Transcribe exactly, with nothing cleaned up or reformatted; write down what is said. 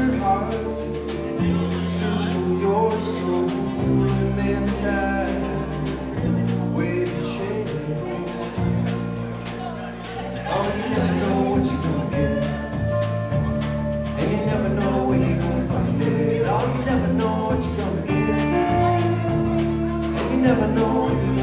your heart, search for your soul, and then decide where to change. Oh, you never know what you're gonna get, and you never know where you're gonna find it. Oh, you never know what you're gonna get, and you never know where you're gonna